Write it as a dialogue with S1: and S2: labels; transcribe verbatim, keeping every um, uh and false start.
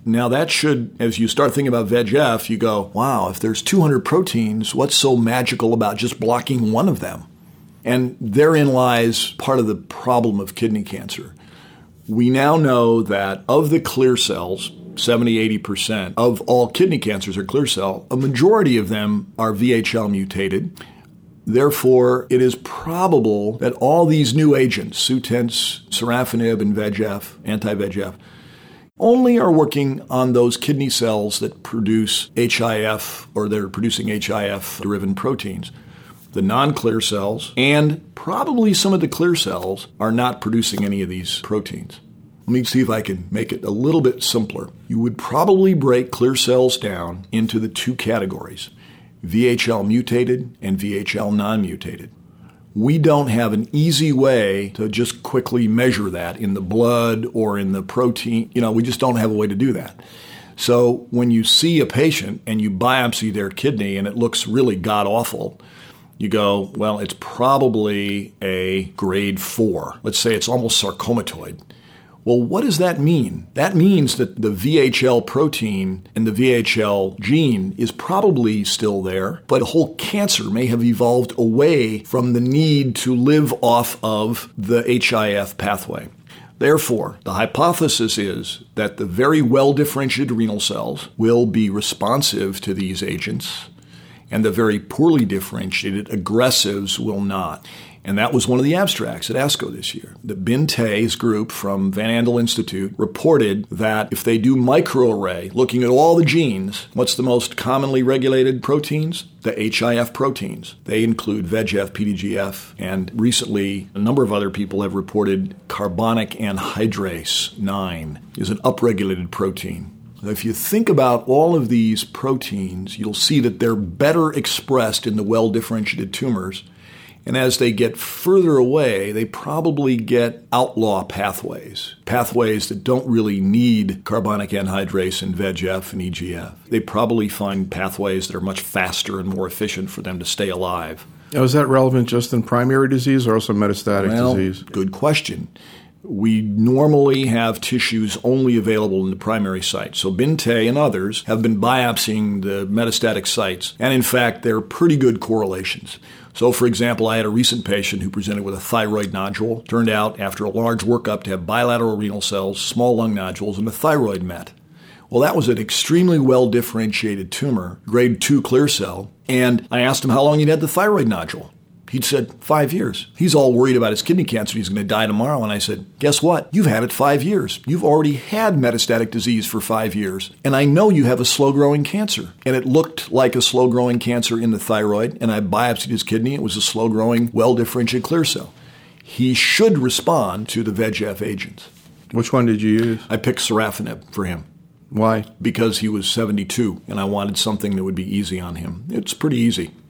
S1: Now that should, as you start thinking about V E G F, you go, wow, if there's two hundred proteins, what's so magical about just blocking one of them? And therein lies part of the problem of kidney cancer. We now know that of the clear cells, seventy, eighty percent of all kidney cancers are clear cell. A majority of them are V H L mutated. Therefore, it is probable that all these new agents, Sutent, sorafenib, and V E G F, anti-V E G F, only are working on those kidney cells that produce H I F or that are producing H I F-driven proteins. The non-clear cells and probably some of the clear cells are not producing any of these proteins. Let me see if I can make it a little bit simpler. You would probably break clear cells down into the two categories, V H L mutated and V H L non-mutated. We don't have an easy way to just quickly measure that in the blood or in the protein. You know, we just don't have a way to do that. So when you see a patient and you biopsy their kidney and it looks really god-awful, you go, well, it's probably a grade four. Let's say it's almost sarcomatoid. Well, what does that mean? That means that the V H L protein and the V H L gene is probably still there, but the whole cancer may have evolved away from the need to live off of the H I F pathway. Therefore, the hypothesis is that the very well-differentiated renal cells will be responsive to these agents, and the very poorly differentiated aggressives will not. And that was one of the abstracts at ASCO this year. The Bin-Tay's group from Van Andel Institute reported that if they do microarray, looking at all the genes, what's the most commonly regulated proteins? The H I F proteins. They include V E G F, P D G F, and recently a number of other people have reported carbonic anhydrase nine is an upregulated protein. If you think about all of these proteins, you'll see that they're better expressed in the well-differentiated tumors. And as they get further away, they probably get outlaw pathways, pathways that don't really need carbonic anhydrase and V E G F and E G F. They probably find pathways that are much faster and more efficient for them to stay alive.
S2: Now, is that relevant just in primary disease or also metastatic
S1: well,
S2: disease?
S1: Good question. We normally have tissues only available in the primary site. So Bin-Tay and others have been biopsying the metastatic sites, and in fact, there are pretty good correlations. So, for example, I had a recent patient who presented with a thyroid nodule. Turned out, after a large workup, to have bilateral renal cells, small lung nodules, and the thyroid met. Well, that was an extremely well-differentiated tumor, grade two clear cell, and I asked him how long he'd had the thyroid nodule. He'd said, five years. He's all worried about his kidney cancer. He's going to die tomorrow. And I said, guess what? You've had it five years. You've already had metastatic disease for five years. And I know you have a slow-growing cancer. And it looked like a slow-growing cancer in the thyroid. And I biopsied his kidney. It was a slow-growing, well-differentiated clear cell. He should respond to the V E G F agents.
S2: Which one did you use?
S1: I picked sorafenib for him.
S2: Why?
S1: Because he was seventy-two, and I wanted something that would be easy on him. It's pretty easy.